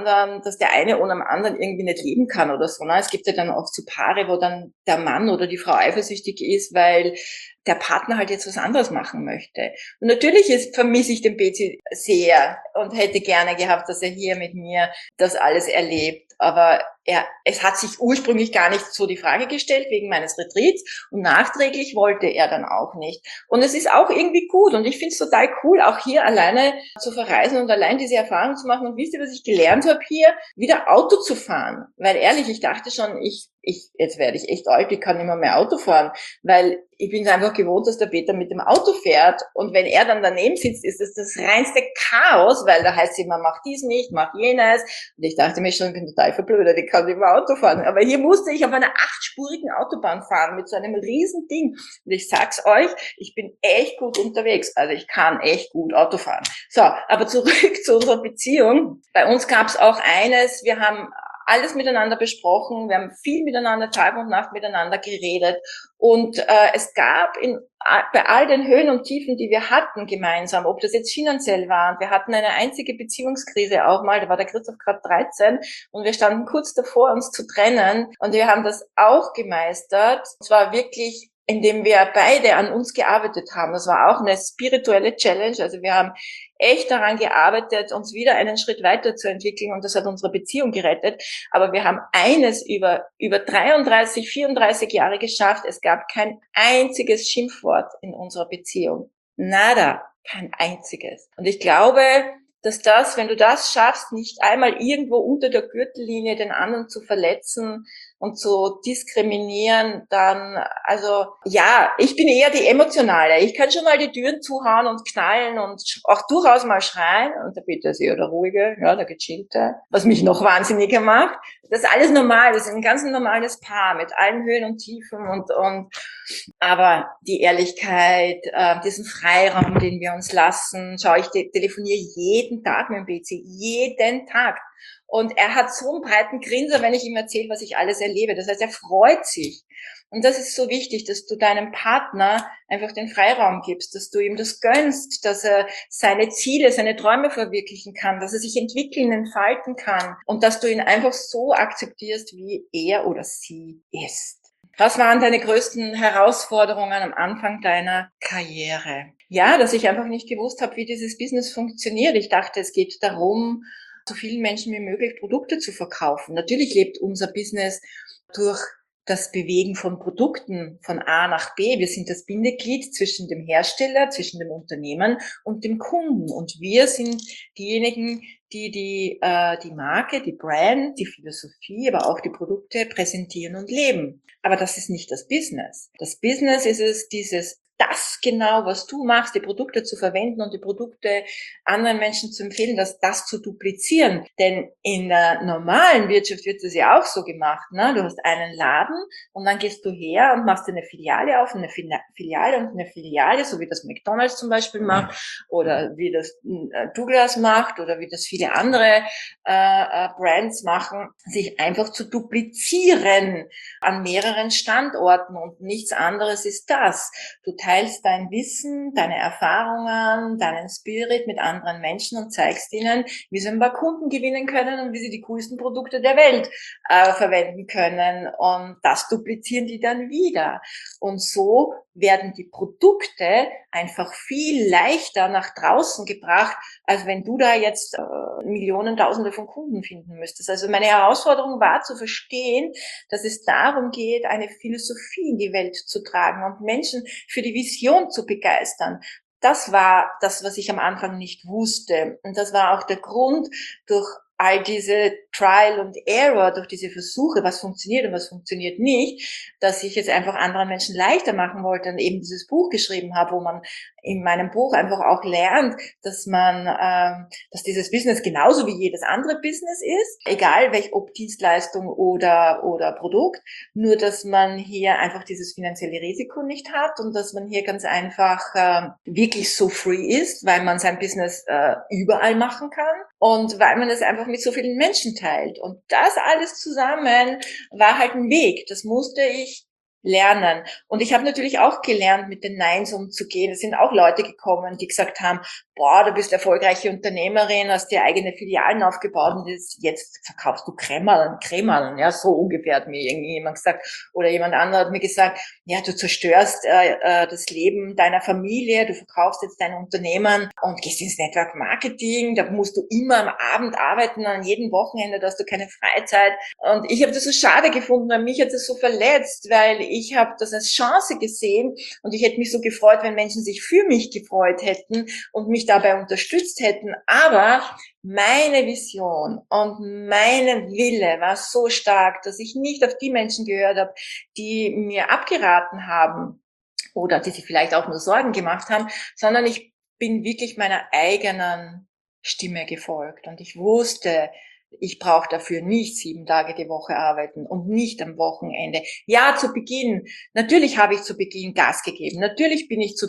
ohne dem anderen irgendwie nicht leben kann oder so. Es gibt ja dann oft so Paare, wo dann der Mann oder die Frau eifersüchtig ist, weil der Partner halt jetzt was anderes machen möchte. Und natürlich vermisse ich den Betsy sehr und hätte gerne gehabt, dass er hier mit mir das alles erlebt. Aber es hat sich ursprünglich gar nicht so die Frage gestellt wegen meines Retreats und nachträglich wollte er dann auch nicht. Und es ist auch irgendwie gut und ich finde es total cool, auch hier alleine zu verreisen und allein diese Erfahrung zu machen. Und wisst ihr, was ich gelernt habe hier? Wieder Auto zu fahren. Weil ehrlich, ich dachte schon, jetzt werde ich echt alt, ich kann nicht mehr Auto fahren, weil ich bin es einfach gewohnt, dass der Peter mit dem Auto fährt und wenn er dann daneben sitzt, ist es das reinste Chaos, weil da heißt es immer, mach dies nicht, mach jenes und ich dachte mir schon, ich bin total verblödet, ich kann nicht mehr Auto fahren, aber hier musste ich auf einer 8-spurigen Autobahn fahren mit so einem riesen Ding und ich sag's euch, ich bin echt gut unterwegs, also ich kann echt gut Auto fahren. So, aber zurück zu unserer Beziehung. Bei uns gab's auch eines, wir haben alles miteinander besprochen, wir haben viel miteinander, Tag und Nacht miteinander geredet und es gab bei all den Höhen und Tiefen, die wir hatten gemeinsam, ob das jetzt finanziell war, und wir hatten eine einzige Beziehungskrise auch mal, da war der Christoph gerade 13 und wir standen kurz davor, uns zu trennen und wir haben das auch gemeistert. Es war wirklich, indem wir beide an uns gearbeitet haben. Das war auch eine spirituelle Challenge. Also wir haben echt daran gearbeitet, uns wieder einen Schritt weiterzuentwickeln und das hat unsere Beziehung gerettet. Aber wir haben eines über 33, 34 Jahre geschafft. Es gab kein einziges Schimpfwort in unserer Beziehung. Nada. Kein einziges. Und ich glaube, dass wenn du das schaffst, nicht einmal irgendwo unter der Gürtellinie den anderen zu verletzen und zu diskriminieren, dann, also, ja, ich bin eher die Emotionale. Ich kann schon mal die Türen zuhauen und knallen und auch durchaus mal schreien. Und der Peter ist eher der Ruhige, ja, der Gechillte, was mich noch wahnsinniger macht. Das ist alles normal. Das ist ein ganz normales Paar mit allen Höhen und Tiefen aber die Ehrlichkeit, diesen Freiraum, den wir uns lassen, ich telefoniere jeden Tag mit dem PC, jeden Tag. Und er hat so einen breiten Grinser, wenn ich ihm erzähle, was ich alles erlebe. Das heißt, er freut sich. Und das ist so wichtig, dass du deinem Partner einfach den Freiraum gibst, dass du ihm das gönnst, dass er seine Ziele, seine Träume verwirklichen kann, dass er sich entwickeln, entfalten kann und dass du ihn einfach so akzeptierst, wie er oder sie ist. Was waren deine größten Herausforderungen am Anfang deiner Karriere? Ja, dass ich einfach nicht gewusst habe, wie dieses Business funktioniert. Ich dachte, es geht darum, so vielen Menschen wie möglich Produkte zu verkaufen. Natürlich lebt unser Business durch das Bewegen von Produkten von A nach B. Wir sind das Bindeglied zwischen dem Hersteller, zwischen dem Unternehmen und dem Kunden. Und wir sind diejenigen, die die Marke, die Brand, die Philosophie, aber auch die Produkte präsentieren und leben. Aber das ist nicht das Business. Das Business ist es, dieses das genau, was du machst, die Produkte zu verwenden und die Produkte anderen Menschen zu empfehlen, das zu duplizieren. Denn in der normalen Wirtschaft wird das ja auch so gemacht, ne? Du hast einen Laden und dann gehst du her und machst eine Filiale auf, eine Filiale und eine Filiale, so wie das McDonald's zum Beispiel macht oder wie das Douglas macht oder wie das viele andere Brands machen, sich einfach zu duplizieren an mehreren Standorten und nichts anderes ist das. Du teilst dein Wissen, deine Erfahrungen, deinen Spirit mit anderen Menschen und zeigst ihnen, wie sie ein paar Kunden gewinnen können und wie sie die coolsten Produkte der Welt verwenden können. Und das duplizieren die dann wieder. Und so werden die Produkte einfach viel leichter nach draußen gebracht, als wenn du da jetzt Millionen, Tausende von Kunden finden müsstest. Also meine Herausforderung war zu verstehen, dass es darum geht, eine Philosophie in die Welt zu tragen und Menschen für die Vision zu begeistern. Das war das, was ich am Anfang nicht wusste. Und das war auch der Grund, durch all diese Trial und Error, durch diese Versuche, was funktioniert und was funktioniert nicht, dass ich es einfach anderen Menschen leichter machen wollte und eben dieses Buch geschrieben habe, wo man in meinem Buch einfach auch lernt, dass dass dieses Business genauso wie jedes andere Business ist, egal ob Dienstleistung oder Produkt, nur dass man hier einfach dieses finanzielle Risiko nicht hat und dass man hier ganz einfach wirklich so free ist, weil man sein Business überall machen kann und weil man es einfach mit so vielen Menschen teilt. Und das alles zusammen war halt ein Weg. Das musste ich lernen. Und ich habe natürlich auch gelernt, mit den Neins umzugehen. Es sind auch Leute gekommen, die gesagt haben, boah, du bist erfolgreiche Unternehmerin, hast dir eigene Filialen aufgebaut und jetzt verkaufst du Kremerln, ja, so ungefähr hat mir irgendjemand gesagt. Oder jemand anderer hat mir gesagt, ja, du zerstörst das Leben deiner Familie, du verkaufst jetzt dein Unternehmen und gehst ins Network Marketing, da musst du immer am Abend arbeiten, an jedem Wochenende, da hast du keine Freizeit. Und ich habe das so schade gefunden, weil mich hat das so verletzt, weil ich habe das als Chance gesehen und ich hätte mich so gefreut, wenn Menschen sich für mich gefreut hätten und mich dabei unterstützt hätten. Aber meine Vision und meine Wille war so stark, dass ich nicht auf die Menschen gehört habe, die mir abgeraten haben oder die sich vielleicht auch nur Sorgen gemacht haben, sondern ich bin wirklich meiner eigenen Stimme gefolgt und ich wusste, ich brauche dafür nicht 7 Tage die Woche arbeiten und nicht am Wochenende. Ja, zu Beginn, natürlich habe ich zu Beginn Gas gegeben. Natürlich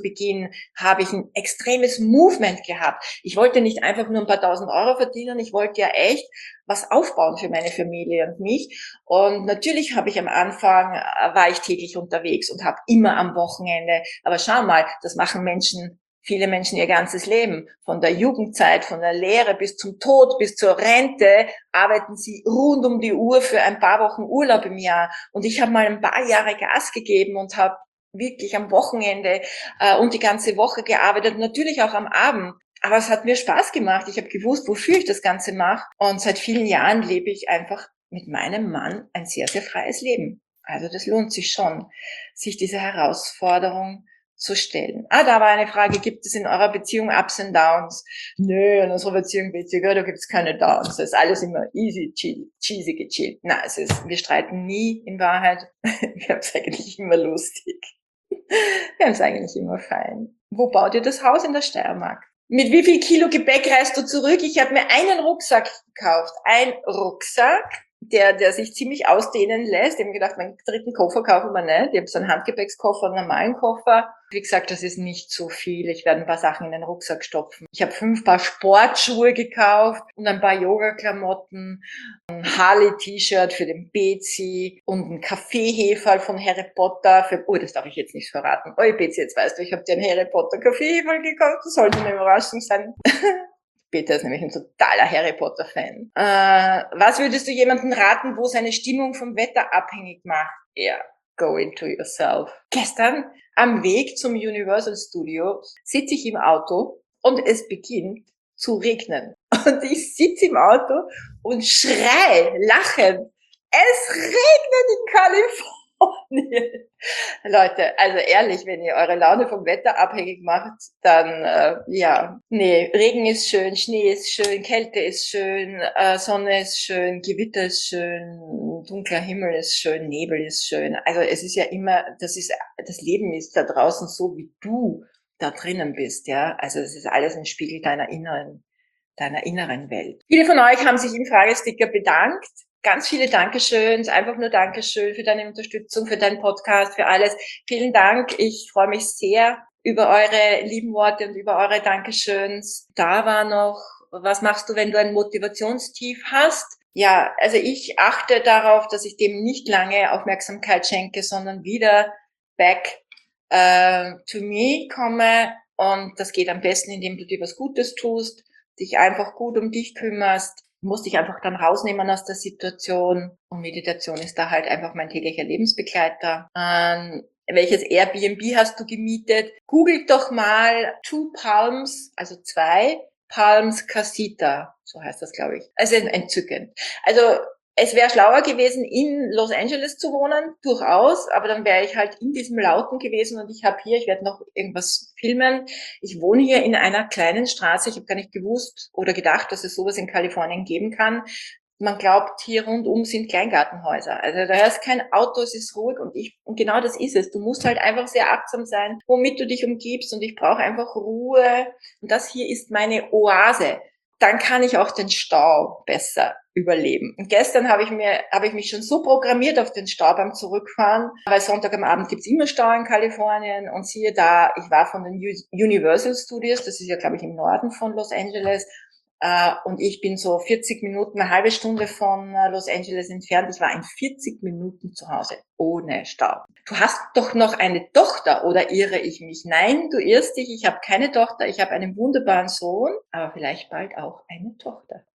habe ich ein extremes Movement gehabt. Ich wollte nicht einfach nur ein paar tausend Euro verdienen. Ich wollte ja echt was aufbauen für meine Familie und mich. Und natürlich habe ich am Anfang, war ich täglich unterwegs und habe immer am Wochenende. Aber schau mal, das machen viele Menschen ihr ganzes Leben. Von der Jugendzeit, von der Lehre bis zum Tod, bis zur Rente arbeiten sie rund um die Uhr für ein paar Wochen Urlaub im Jahr. Und ich habe mal ein paar Jahre Gas gegeben und habe wirklich am Wochenende und die ganze Woche gearbeitet, natürlich auch am Abend. Aber es hat mir Spaß gemacht. Ich habe gewusst, wofür ich das Ganze mache. Und seit vielen Jahren lebe ich einfach mit meinem Mann ein sehr, sehr freies Leben. Also das lohnt sich schon, sich diese Herausforderung zu stellen. Da war eine Frage, gibt es in eurer Beziehung Ups und Downs? Nö, in unserer Beziehung da gibt es keine Downs. Das ist alles immer easy, cheesy, gechillt. Na, wir streiten nie in Wahrheit. Wir haben es eigentlich immer lustig. Wir haben es eigentlich immer fein. Wo baut ihr das Haus? In der Steiermark. Mit wie viel Kilo Gepäck reist du zurück? Ich habe mir einen Rucksack gekauft. Ein Rucksack, der sich ziemlich ausdehnen lässt. Ich habe gedacht, meinen dritten Koffer kaufe ich mir nicht. Ich habe so einen Handgepäckskoffer, einen normalen Koffer. Wie gesagt, das ist nicht so viel. Ich werde ein paar Sachen in den Rucksack stopfen. Ich habe 5 Paar Sportschuhe gekauft und ein paar Yoga-Klamotten, ein Harley-T-Shirt für den Bezi und ein Kaffeeheferl von Harry Potter. Das darf ich jetzt nicht verraten. Bezi, jetzt weißt du, ich habe dir einen Harry Potter Kaffeeheferl gekauft. Das sollte eine Überraschung sein. Peter ist nämlich ein totaler Harry Potter Fan. Was würdest du jemandem raten, wo seine Stimmung vom Wetter abhängig macht? Ja, go into yourself. Gestern am Weg zum Universal Studio sitze ich im Auto und es beginnt zu regnen. Und ich sitze im Auto und schrei lachend. Es regnet in Kalifornien. Nee. Leute, also ehrlich, wenn ihr eure Laune vom Wetter abhängig macht, dann ja, nee, Regen ist schön, Schnee ist schön, Kälte ist schön, Sonne ist schön, Gewitter ist schön, dunkler Himmel ist schön, Nebel ist schön. Also es ist ja immer, das Leben ist da draußen so, wie du da drinnen bist, ja. Also es ist alles ein Spiegel deiner inneren Welt. Viele von euch haben sich im Fragesticker bedankt. Ganz viele Dankeschöns, einfach nur Dankeschön für deine Unterstützung, für deinen Podcast, für alles. Vielen Dank. Ich freue mich sehr über eure lieben Worte und über eure Dankeschöns. Da war noch, was machst du, wenn du ein Motivationstief hast? Ja, also ich achte darauf, dass ich dem nicht lange Aufmerksamkeit schenke, sondern wieder back to me komme. Und das geht am besten, indem du dir was Gutes tust, dich einfach gut um dich kümmerst, musst dich einfach dann rausnehmen aus der Situation. Und Meditation ist da halt einfach mein täglicher Lebensbegleiter. Welches Airbnb hast du gemietet? Googelt doch mal Two Palms, also 2 Palms Casita, so heißt das, glaube ich. Also entzückend. Also es wäre schlauer gewesen, in Los Angeles zu wohnen, durchaus, aber dann wäre ich halt in diesem Lauten gewesen und ich werde noch irgendwas filmen. Ich wohne hier in einer kleinen Straße, ich habe gar nicht gewusst oder gedacht, dass es sowas in Kalifornien geben kann. Man glaubt, hier rundum sind Kleingartenhäuser. Also da ist kein Auto, es ist ruhig und genau das ist es. Du musst halt einfach sehr achtsam sein, womit du dich umgibst und ich brauche einfach Ruhe und das hier ist meine Oase. Dann kann ich auch den Stau besser überleben. Und gestern habe ich mich schon so programmiert auf den Stau beim Zurückfahren, weil Sonntag am Abend gibt's immer Stau in Kalifornien und siehe da, ich war von den Universal Studios, das ist ja, glaube ich, im Norden von Los Angeles, und ich bin so 40 Minuten, eine halbe Stunde von Los Angeles entfernt. Ich war in 40 Minuten zu Hause, ohne Stau. Du hast doch noch eine Tochter, oder irre ich mich? Nein, du irrst dich, ich habe keine Tochter, ich habe einen wunderbaren Sohn, aber vielleicht bald auch eine Tochter.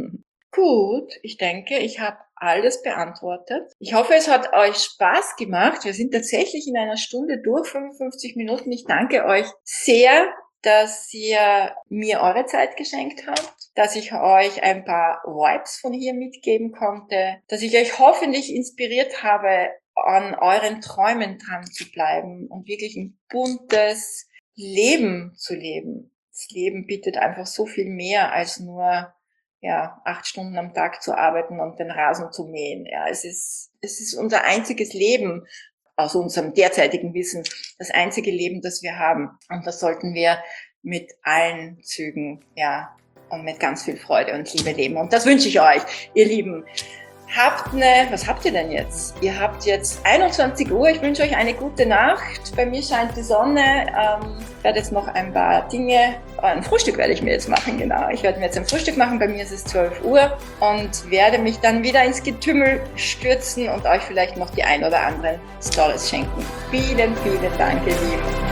Gut, ich denke, ich habe alles beantwortet. Ich hoffe, es hat euch Spaß gemacht. Wir sind tatsächlich in einer Stunde durch, 55 Minuten. Ich danke euch sehr, dass ihr mir eure Zeit geschenkt habt, dass ich euch ein paar Vibes von hier mitgeben konnte, dass ich euch hoffentlich inspiriert habe, an euren Träumen dran zu bleiben und wirklich ein buntes Leben zu leben. Das Leben bietet einfach so viel mehr als nur 8 Stunden am Tag zu arbeiten und den Rasen zu mähen. Ja, es ist unser einziges Leben, aus unserem derzeitigen Wissen, das einzige Leben, das wir haben. Und das sollten wir mit allen Zügen, und mit ganz viel Freude und Liebe leben. Und das wünsche ich euch, ihr Lieben. Was habt ihr denn jetzt? Ihr habt jetzt 21 Uhr. Ich wünsche euch eine gute Nacht. Bei mir scheint die Sonne. Ich werde jetzt noch ein paar Dinge, ein Frühstück werde ich mir jetzt machen, genau. Ich werde mir jetzt ein Frühstück machen. Bei mir ist es 12 Uhr und werde mich dann wieder ins Getümmel stürzen und euch vielleicht noch die ein oder anderen Stories schenken. Vielen, vielen Dank, ihr Lieben.